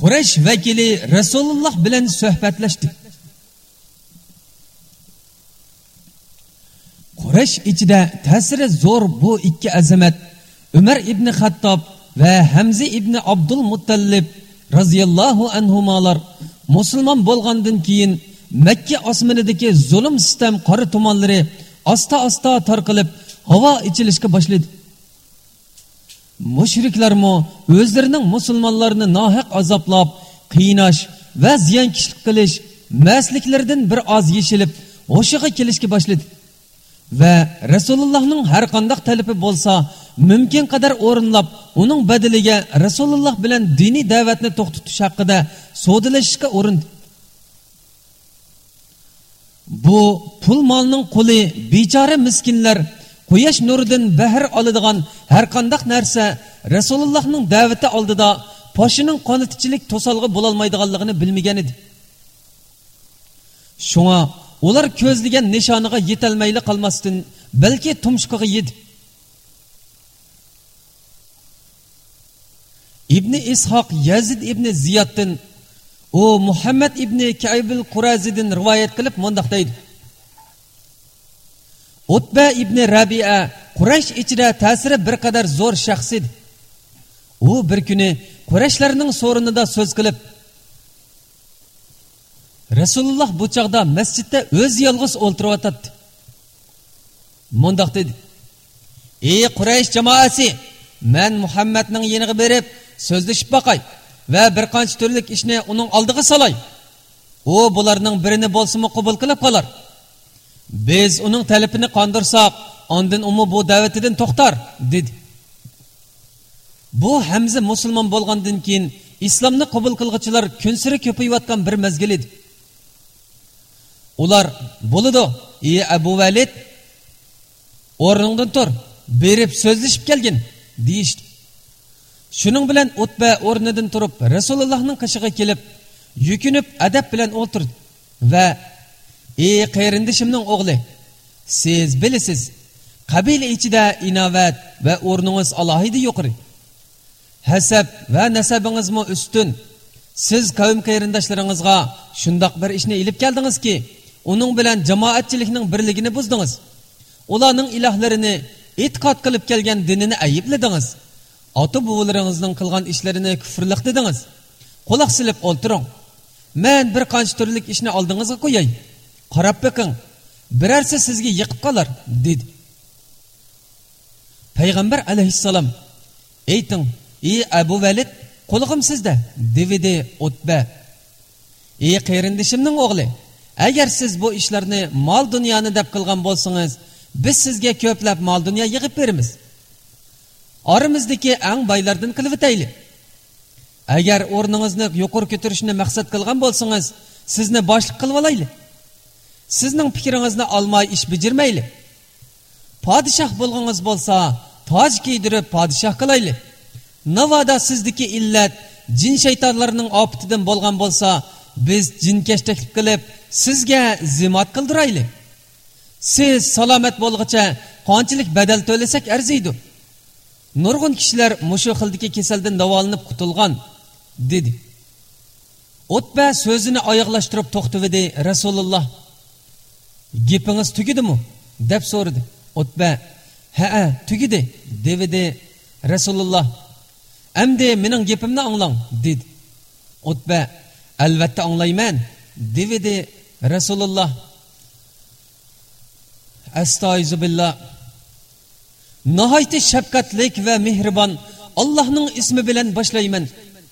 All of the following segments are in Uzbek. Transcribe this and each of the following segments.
Quraysh vakili Rasululloh bilan suhbatlashdi. Quraysh ichida ta'siri zo'r bu ikki azamat Umar ibn Xattob va Hamza ibn Abdul Muttallib radhiyallohu anhumalar musulmon bo'lgandan keyin Makka osmonidagi zulm sistem qora tumanlari asta-asta tarqalib havo ichilishga boshladi. Mushriklarmo o'zlarining musulmonlarni nohaq azoblab, qiynash va ziyonkashlik qilish masliklaridan bir oz yeshilib, o'shiga kelishga boshladi. Va Rasulullohning har qanday talabi bo'lsa, mumkin qadar o'rinlab, uning badaliga Rasululloh bilan diniy da'vatni to'xtatish haqida so'zlashishga urindi. Bu pul molning quli bechora miskinlar quyosh nuridan bahr oladigan har qanday narsa Rasulullohning da'vati oldida poshining qonatichilik to'salg'i bo'la olmaydiganligini bilmagan edi. Shunga ular ko'zlagan nishoniga yetolmayli qolmasdan balki tumshug'iga yedi. İbn İshaq Yazid ibn Ziyaddan o Muhammad ibn Ka'b al-Qurazidan rivoyat qilib mundaq deydi. Utba ibn Rabi'a Quraysh ichida ta'siri bir qadar zo'r shaxs edi. U bir kuni Qurayshlarning so'rinida so'z qilib, Rasululloh bu chaqda masjidda o'z yolg'iz o'ltirayotdi. Mundaq dedi: "Ey Quraysh jamoasi, men Muhammadning yeniga berib so'zlashib baqay va bir qancha turlik ishni uning oldiga solay. U bularning birini bo'lsa-mu qabul qilib qolar. Biz uning talabini qondirsak, ondan umu bu da'vatidan to'xtar", dedi. Bu Hamza musulmon bo'lgandan keyin islomni qabul qilguvchilar kunsiri ko'payayotgan bir mezgil edi. Ular bo'ladi, "Ey Abu Valid, o'rningdan tur, berib so'zlashib kelgin", deyishdi. Shuning bilan Utba o'rnidan turib Rasulullohning qishig'iga kelib, yukinib adab bilan o'tirdi va "Ey qarindishimning o'g'li, siz bilasiz, qabila ichida inovat va o'rningiz alohida yuqori. Hasab va nasabingizmi ustun. Siz qavm qarindoshlaringizga shundoq bir ishni ilib keldingizki, uning bilan jamoatchilikning birligini buzdingiz. Ularning ilohlarini e'tiqod qilib kelgan dinini ayibladingiz. Ota-bovalaringizning qilgan ishlarini kufrlik dedingiz. Quloq silib o'ltiring. Men bir qancha turlik ishni oldingizga qo'yay. Qarab bakın, birarsi sizga yiqib qolar", dedi. Payg'ambar alayhissalom: "Ayting, ey Abu Valid, qo'lig'im sizda", dedi Utba. "Ey qarindishimning o'g'li, agar siz bu ishlarni mol dunyoni deb qilgan bo'lsangiz, biz sizga ko'plab mol dunyo yig'ib beramiz. Oramizdagi eng boylardan qilib o'taylik. Agar o'rningizni yuqori ko'tarishni maqsad qilgan bo'lsangiz, sizni boshliq qilib olaylik. Sizning fikringizni olmay ish bijirmaylik. Podshoh bo'lganingiz bo'lsa, toj kiydirib podshoh qilaylik. Navoda sizdagi illat jin shaytonlarning opitidan bo'lgan bo'lsa, biz jinkash taklif qilib sizga zimmat qildiraylik. Siz salomat bo'lguncha qanchalik badal to'lasak arziydi. Nurg'un kishilar mushu xildagi kasaldan davolanib qutulgan", dedi. Utba so'zini oyoqlashtirib to'xtadi. Rasululloh: "Gapingiz tugidimi?" deb so'radi. Utba: "Ha, tugidi", dedi. Rasululloh: "Endi mening gapimni anglang", dedi. Utba: "Albatta anglayman", dedi. Rasululloh: "Astag'firullah. Nihayet shafqatlik ve mehribon Allah'ның ismi bilen başlayman.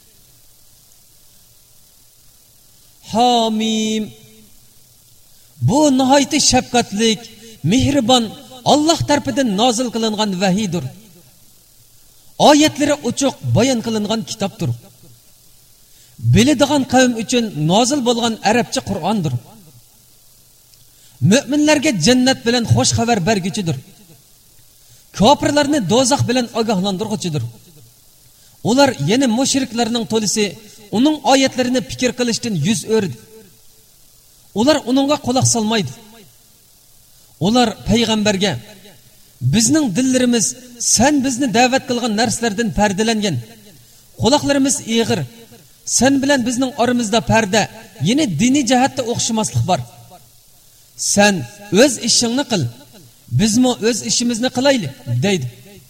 Hamim." Bu nihayet shafqatlik, mehribon Allah tarafından nazil kılınan vahiydir. Ayetleri uçuk bayan kılınan kitaptır. Biladigan kavm için nazil bo'lgan Arapça Kur'an'dır. Müminlerge cennet bilen hoş haber bergüçüdür. Kafirlerini dozaq bilen agahlandırgıçıdır. Ular yeni müşriklerinin tolisi onun ayetlerini fikir kılıştın yüz ördü. Ular onunla kulak salmaydı. Ular peygamberge: "Bizning dillerimiz sen bizni davet kılgan nerslerden perdelengen. Kulaklarımız iğir. sen bilan bizning oramizda parda, yine diniy jihatda o'xshamaslik bor. Sen o'z ishingni qil, bizmi o'z ishimizni qilaylik, deydi.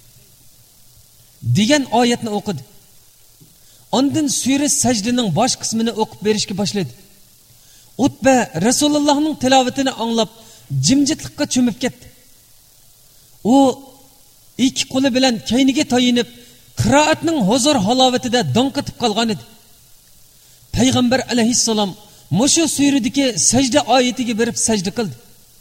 degan oyatni o'qidi. Ondan sura sajdaning bosh qismini o'qib berishga boshladi. Utba Rasulullohning tilovatini anglab jimjitlikka cho'mib ketdi. U ikki qo'li bilan kayniga tayinib qiroatning huzur halovatida donqitib qolgan edi. Payg'ambar alayhissalom mushu suradagi sajda oyatiga berib sajda qildi.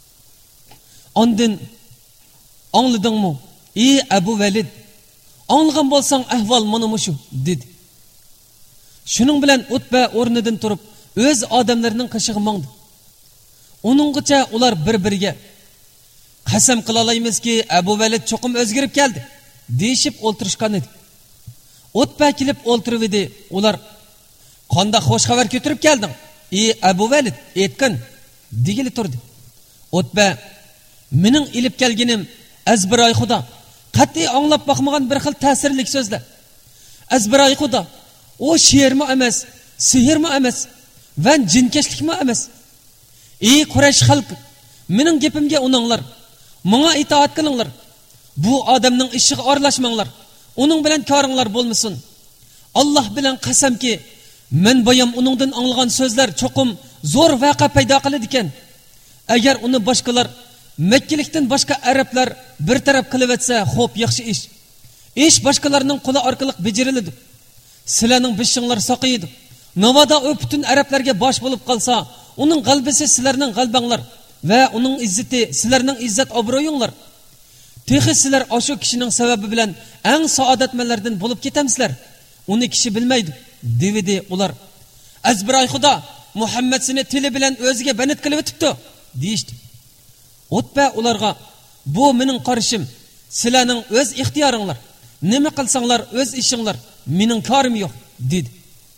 Ondan angladingmi? Ey Abu Valid, anglagan bo'lsang ahvol mana mushu dedi. Shuning bilan Utba o'rnidan turib o'z odamlarining qishig'i mangdi. Uninggacha ular bir-biriga qasam qila olaymizki, Abu Valid cho'qim o'zgarib keldi, deyishib o'ltirishgan edi. Utba kelib o'ltirib edi. Ular qanday xo'sh xabar ko'tarib kelding? Ey Abu Valid, aytgan degili turdi. Utba, mening ilib kelganim azbiroy xudo, qat'iy anglab boqmagan bir xil ta'sirli so'zlar. Azbiroy xudo, o she'rmi emas, sehrmi emas va jinkashlikmi emas. Ey Quraysh xalqi, mening gapimga uninglar, menga itoat qilinglar. Bu odamning ishiga aralashmanglar. Uning bilan koringlar bo'lmasin. Alloh bilan qasamki, men boyam uningdan anglagan so'zlar cho'qim zo'r vaqa paydo qiladi ekan. Agar uni boshqalar, Makkalikdan boshqa arablar bir taraf qilib etsa, xo'p, yaxshi ish. Ish boshqalarning qo'li orqali bejiriladi. Sizlarning bishinglar saqiydi. Navoda o butun arablarga bosh bo'lib qolsa, uning qalbisi sizlarning qalbanglar va uning izzati sizlarning izzat obro'yinglar. Texi sizlar o'sha kishining sababi bilan eng saodatmanlardan bo'lib ketamsizlar. Uni kishi bilmaydi, dedi ular. Azbiroy xudo Muhammad seni tili bilan o'ziga banit qilib o'tibdi, deyishdi. Utba ularga, bu mening qarishim, sizlarning o'z ixtiyoringlar. Nima qilsanglar o'z ishinglar, mening korim yo'q, dedi.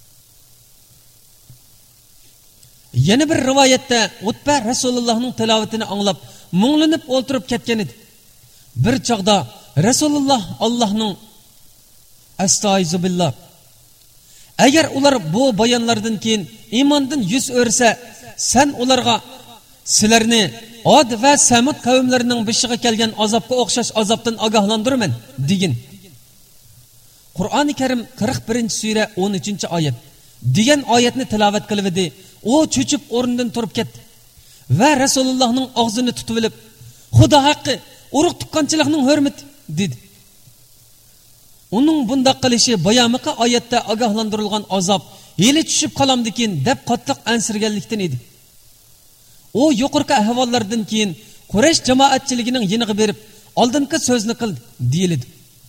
Yana bir rivoyatda Utba Rasulullohning tilovatini anglab, munglanib o'ltirib ketgan edi. Bir chaqda Rasululloh Allohning astag'firullah. Agar ular bu bayonlardan keyin iymondan yuz o'rsa, sen ularga sizlarni Od va Samud qavmlarining bishiga kelgan azobga o'xshash azobdan ogohlantirman degan. Qur'oni Karim 41-sura 13-oyat degan oyatni tilovat qilib edi. O cho'chib o'rnidan turib ketdi va Rasulullohning og'zini tutib olib, "Xudo haqqi, urug' tuqqanchilikning hurmati" dedi. Uning bunday qilishi bayamiqa oyatda ogohlantirilgan azob hali tushib qolamdikin deb qattiq ansirganlikdan edi. O yuqorqi ahvollardan keyin Quraysh jamoatchiligining yiniga berib, oldingi so'zni qildi, deyiladi.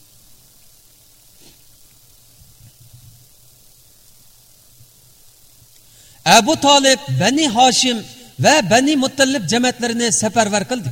Abu Talib Bani Hashim va Bani Muttallib jamoatlarini safarbar qildi.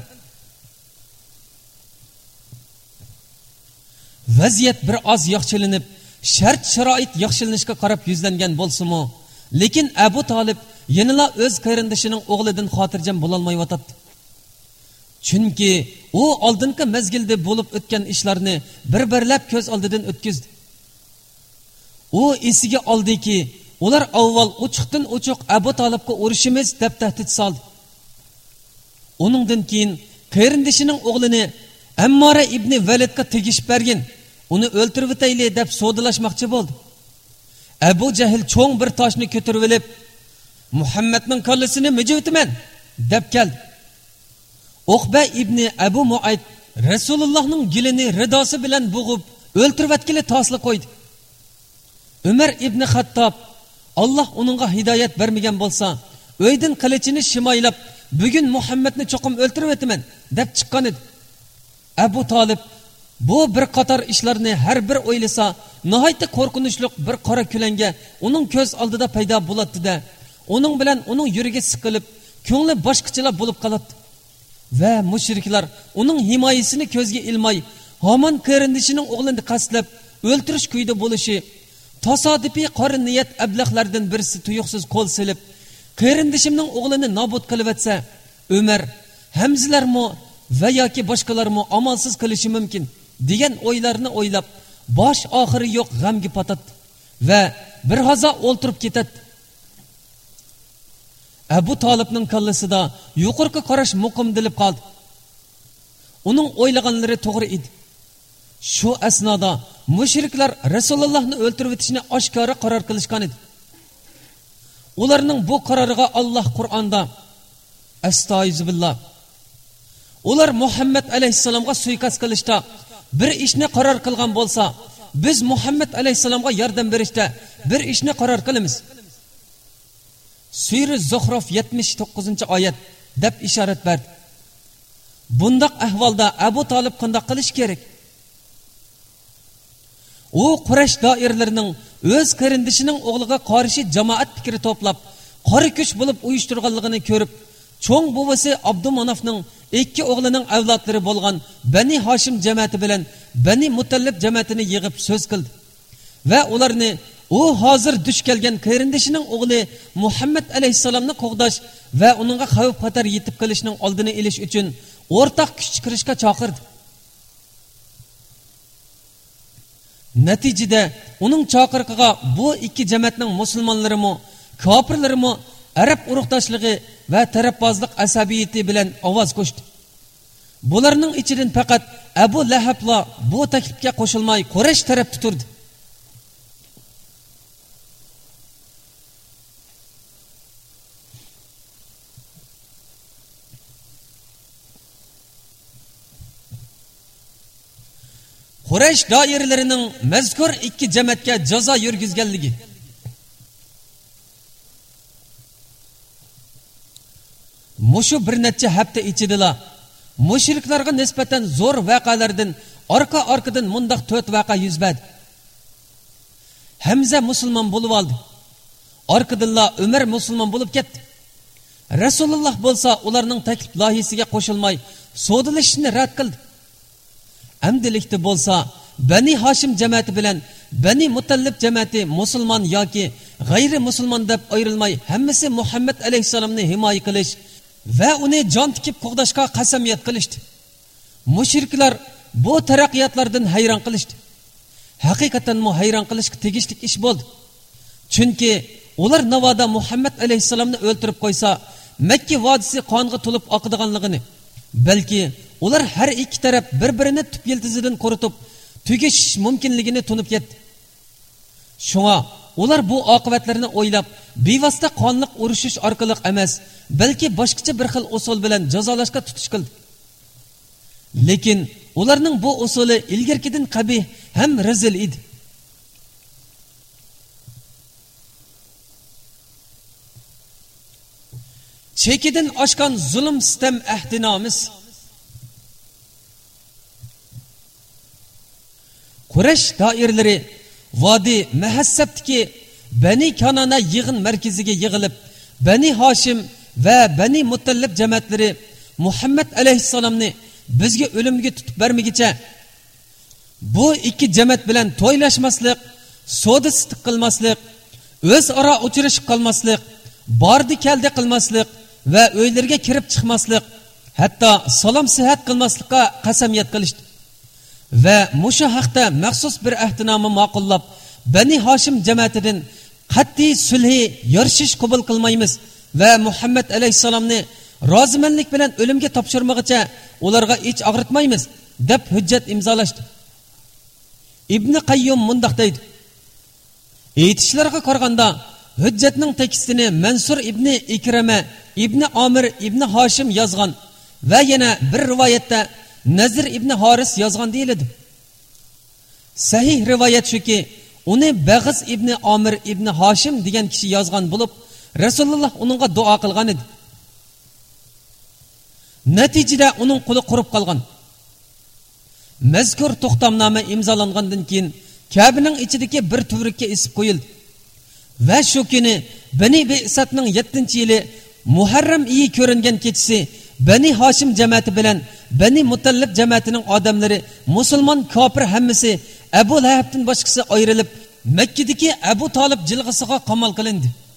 Vaziyat bir oz yaxshilanib, shart-sharoit yaxshilanishga qarab yuzlangan bo'lsa-mu, lekin Abu Talib yanala o'z qarindishining o'g'lidan xotirjam bo'la olmayotdi. Chunki u oldingi mezgilda bo'lib o'tgan ishlarni bir-birlab ko'z oldidan o'tkazdi. U esiga oldiki, ular avval uchiqdan uchiq Abu Talibga urushimiz deb tahdid soldi. Uningdan keyin qarindishining o'g'lini Ammora ibn Validga tegishib bergan, uni o'ltirib o'tayli deb sodalashmoqchi bo'ldi. Abu Jahl cho'ng bir toshni ko'tarib olib, Muhammadning kallasini mijivtiman deb keldi. Uqba ibn Abu Muayt Rasulullohning gilini ridosi bilan bo'g'ib o'ltirib o'tkili tosli qo'ydi. Umar ibn Xattob, Allah onunğa hidayet vermegen bolsa, öyden qilichini shimoylab, bugun Muhammadni cho'qim o'ltirib o'taman deb chiqqan edi. Abu Talib bu bir qator ishlarni har bir o'ylasa, nihoyatda qo'rqinchli bir qora kulanga uning ko'z oldida paydo bo'ladi-da, uning bilan uning yuragi siqilib, ko'ngli boshqachalar bo'lib qoladi. Va mushriklar uning himoyasini ko'zga ilmay, Haman qarindishining o'g'lini qasdlab o'ltirish kuyida bo'lishi, tasodifiy qora niyat ablahlardan birisi tuyuqsiz qo'l silib, qarindishimning o'g'lini nobud qilib etsa, Umar, Hamzalarmi va yoki boshqalarmi amalsiz qilishi mumkin degan o'ylarni o'ylab, bosh oxiri yo'q g'amga patadi va bir haza o'ltirib ketadi. Abu Talibning kallasida yuqorqi qarash muqimdilib qoldi. Uning o'ylaganlari to'g'ri edi. Shu asnoda mushriklar Rasulullohni o'ltirib o'tishni oshkora qaror qilishgan edi. Ularning bu qaroriga Alloh Qur'onda Astagfirullah. Ular Muhammad alayhisalomga suiqasd qilishda bir ishni qaror qilgan bo'lsa, biz Muhammad alayhisalomga yordam berishda bir ishni qaror qilamiz. Sura Zuhruf 79-oyat deb ishorat berdi. Bundaq ahvolda Abu Talib qanday qilish kerak? U Quraysh doiralarining o'z qarindishining o'g'liga qarshi jamoat fikri to'plab, qora kuch bo'lib uyushtirganligini ko'rib, cho'ng buvasi Abdumanafning ikki o'g'lining avlodlari bo'lgan Bani Hashim jamoati bilan Bani Mutallib jamoatini yig'ib so'z qildi va ularni u hozir duch kelgan qarindishining o'g'li Muhammad alayhisalomni qo'g'dash va uningga xavf xatar yetib qilishning oldini olish uchun o'rtaq kuch chiqarishga chaqirdi. Natijada uning chaqiriqiga bu ikki jamoatning musulmonlarimi, kofirlarimi arab urug'doshligi va tarafbozlik asabiyati bilan ovoz qo'shdi. Bularning ichidan faqat Abu Lahabla bu taklifga qo'shilmay Quraysh tarafda turdi. Quraysh doiralarining mazkur ikki jamoatga jazo yurgizganligi mushu bir necha hafta ichida mushriklarga nisbatan zo'r voqealardan orqa-orqadan mundaq 4 voqea yuz berdi. Hamza musulmon bo'lib oldi. Orqadanla Umar musulmon bo'lib ketdi. Rasululloh bo'lsa ularning taklif loyihasiga qo'shilmay sodilashni rad qildi. Amdilikda bo'lsa Bani Hashim jamoati bilan Bani Mutallib jamoati musulmon yoki g'ayri musulmon deb ayrilmay hammasi Muhammad alayhisalomni himoya qilish va uni jon tikib qo'g'dashga qasamiyat qilishdi. Mushriklar bu taraqqiyotlardan hayron qilishdi. Haqiqatan mu hayron qilishga tegishli ish bo'ldi. Chunki ular navoda Muhammad alayhisalomni o'ltirib qo'ysa, Makka vodisi qonga to'lib oqadiganligini, balki ular har ikki taraf bir-birini tub yildizidan quritib, tugashish mumkinligini tunib ketdi. Shunga ular bu oqibatlarni o'ylab, bevosita qonliq urushish orqali emas, balki boshqacha bir xil usul bilan jazolashga tutish qildi. Lekin ularning bu usuli ilgirkidan qabih ham razil edi. Chekidan oshgan zulm sistem ahdinomiz Quraysh doiralari Vodi Mahassabdagi Bani Kanana yig'in markaziga yig'ilib, Bani Hashim va Bani Mutallib jamoatlari Muhammad alayhisalomni bizga o'limga tutib bermagicha bu ikki jamoat bilan to'ylashmaslik, savdo sitiq qilmaslik, o'zaro uchrashib qolmaslik, bordi keldi qilmaslik va uylarga kirib chiqmaslik, hatto salom sihat qilmaslikka qasamiyat qilishdi. Va mushu haqda maxsus bir ahdnoma ma'qullab, Bani Hashim jamoatidan qat'iy sulhi yorishish qabul qilmaymiz va Muhammad alayhisalomni rozimanlik bilan o'limga topshirmoqcha ularga hech og'ritmaymiz deb hujjat imzolashdi. Ibn Qayyum mundaq deydi: aytishlarga qaraganda hujjatning tekstini Mansur ibn Ikrama ibn Amir ibn Hashim yozgan va yana bir rivoyatda Nazir ibn Haris yozgan deyiladi. Sahih rivoyat shuki, uni Bag'iz ibn Amir ibn Hashim degan kishi yozgan bo'lib, Rasululloh uningga duo qilgan edi. Natijada uning quli qurib qolgan. Mazkur to'xtamnoma imzolangandan keyin Kabening ichidagi bir tuvrikka isib qo'yildi. Va shu kuni Bani Bi'satning 7-yili Muharram oyi ko'ringan kechasi Bani Hashim jamoati bilan Bani Mutallib jamoatining odamlari musulmon kofir hammasi Abu Lahabdan boshqasi ayrilib Makkadagi Abu Talib jilg'isiga qamal qilindi.